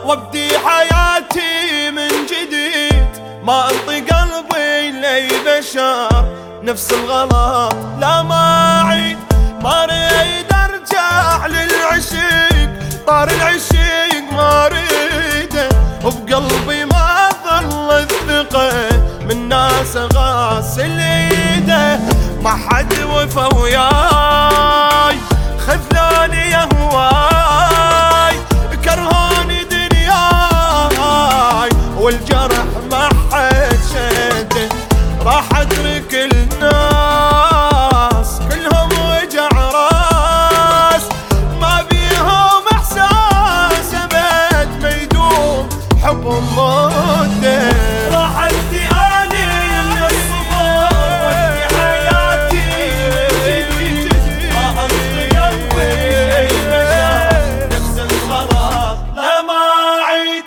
وابدي حياتي من جديد، ما انطي قلبي لي بشر نفس الغلط لا ما اعيد. ما اريد ارجع للعشيق، طار العشيق ما اريده، وبقلبي ما ظل الثقة من ناس غاسل ايده. ما حد وفا وياي، خذلاني يا هواي، كرهاني دنياي، والجرح ما حد شده. راح اترك الناس كلهم وجع راس، ما بيهم احساس ابد ما يدوم حبهم مده. راح ادي اني من الصبر وادي حياتي من جديد، ما انطي قلبي نفس الغلط لا ما اعيد.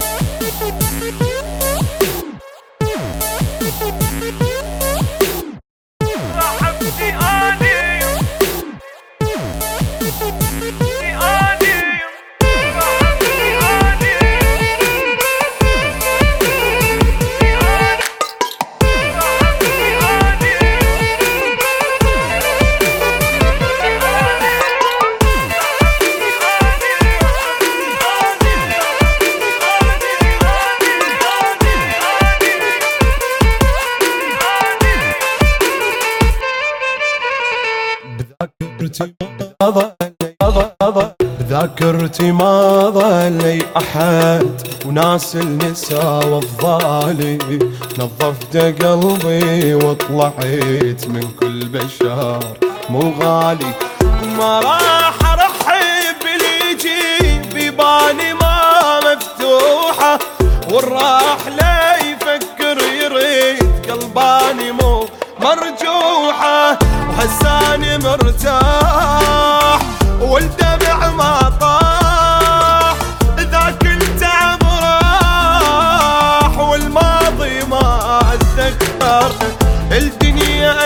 بذاكرتي ما ظلي أحد، وناس النساء والظالي، نظفت قلبي وطلعت من كل بشر مو غالي. ما راح ارحب باللي يجي، بيباني ما مفتوحة، والراح لا يفكر يريد، قلباني مو مرجوحة، وهساني مرتاح والدمع ما طاح. ذاك التعب راح والماضي ما اتذكر، الدنيا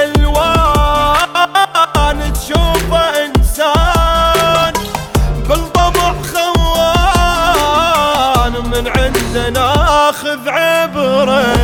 الوان تشوفه انسان، بالطبع خوان من عنده ناخذ عبره.